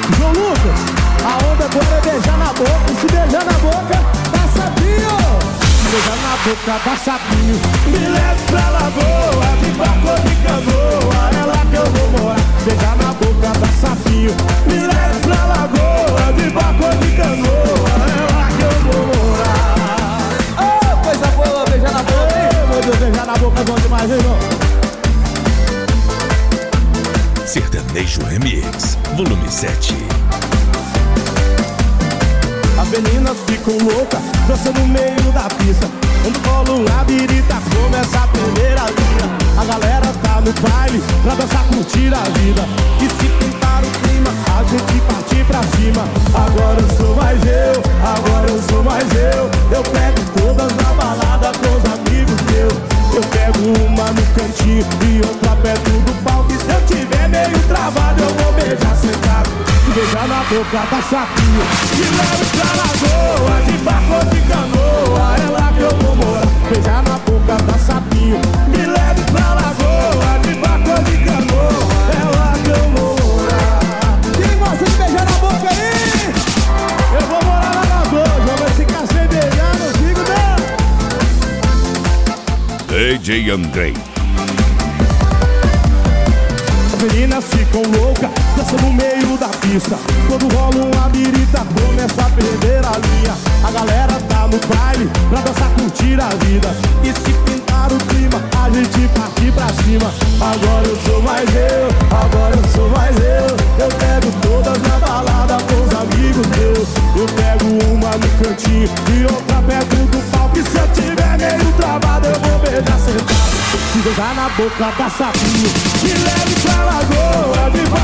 João Lucas, a onda agora é beijar na boca. Se beijar na boca, dá sapinho. Beijar na boca, dá sapinho. Me leve pra lagoa, de barco de canoa, é lá que eu vou morar. Beijar na boca, dá sapinho. Me leve pra lagoa, de barco de canoa, é lá que eu vou morar. Oh, coisa boa, beijar na boca, hein? Meu Deus, beijar na boca é bom demais, hein, irmão? Sertanejo Remix, volume 7. As meninas ficam loucas, dançando no meio da pista. Quando rola uma birita, começa a primeira linha. A galera tá no baile, pra dançar, curtir a vida. E se pintar o clima, a gente partir pra cima. Agora eu sou mais eu, agora eu sou mais eu. Eu pego todas na balada com os amigos meus. Eu pego uma no cantinho e outra perto do palco. E se eu tiver meio travado, eu vou beijar sentado. Beijar na boca, dá sapinho. Me leve pra lagoa, de barco de canoa, é lá que eu vou morar. Beijar na boca, dá sapinho. Me leve pra lagoa, de barco de canoa, é lá que eu vou morar. Quem gosta de beijar na boca aí? Eu vou morar na lagoa, vou ficar sem beijar, não digo não. DJ Andrei. As meninas ficam loucas, dançando no meio da pista. Quando rola uma birita, começa a perder a linha. A galera tá no baile, pra dançar, curtir a vida. E se pintar o clima, a gente partir pra cima. Agora eu sou mais eu, agora eu sou mais eu. Eu pego todas na balada com os amigos meus. Eu pego uma no cantinho e outra perto do palco. E se eu tiver meio travado, eu vou beijar sentado. Se beijar na boca, dá sapinho. Me leve pra lagoa, de